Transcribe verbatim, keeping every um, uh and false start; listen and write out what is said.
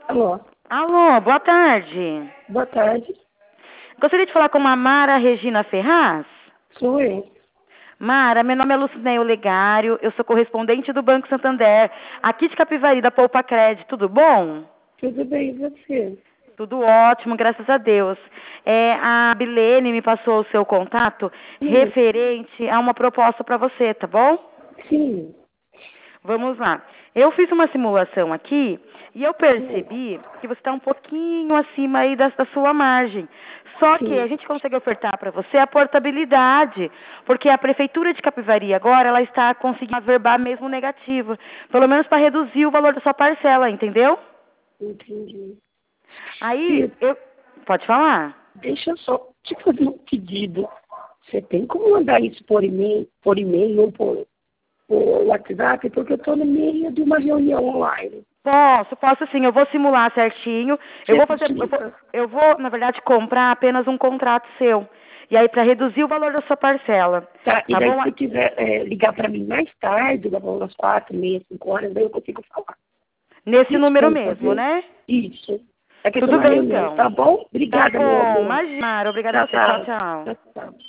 Alô, Alô, boa tarde. boa tarde. Gostaria de falar com a Mara Regina Ferraz. Sou eu. Mara, meu nome é Lucinéio Legário, eu sou correspondente do Banco Santander, aqui de Capivari, da Poupa Crédito, tudo bom? Tudo bem, e você? Tudo ótimo, graças a Deus. É, a Bilene me passou o seu contato Sim, referente a uma proposta para você, tá bom? sim, Vamos lá. Eu fiz uma simulação aqui e eu sim, percebi que você está um pouquinho acima aí da, da sua margem. Só que a sim. gente consegue ofertar para você a portabilidade, porque a Prefeitura de Capivari agora ela está conseguindo averbar mesmo negativo, pelo menos para reduzir o valor da sua parcela, entendeu? Entendi. Aí, E eu... Pode falar? deixa eu só te fazer um pedido. Você tem como mandar isso por e-mail, por e-mail ou por, por WhatsApp? Porque eu estou no meio de uma reunião online. Posso, posso sim, eu vou simular certinho. Eu Você vou fazer, eu vou, facilita? eu vou, na verdade, comprar apenas um contrato seu. E aí, para reduzir o valor da sua parcela. Tá, e Tá daí bom? se quiser é, ligar para mim mais tarde, da umas quatro, meia, cinco horas, daí eu consigo falar. Nesse número Desculpa, mesmo, viu? né? Isso. É que eu tô Tudo na bem, reunião, tá então. bom? Tá Obrigada, meu bom, amor. imagina. Obrigada a Tchau, você. Tchau, tchau. tchau. Tchau, tchau.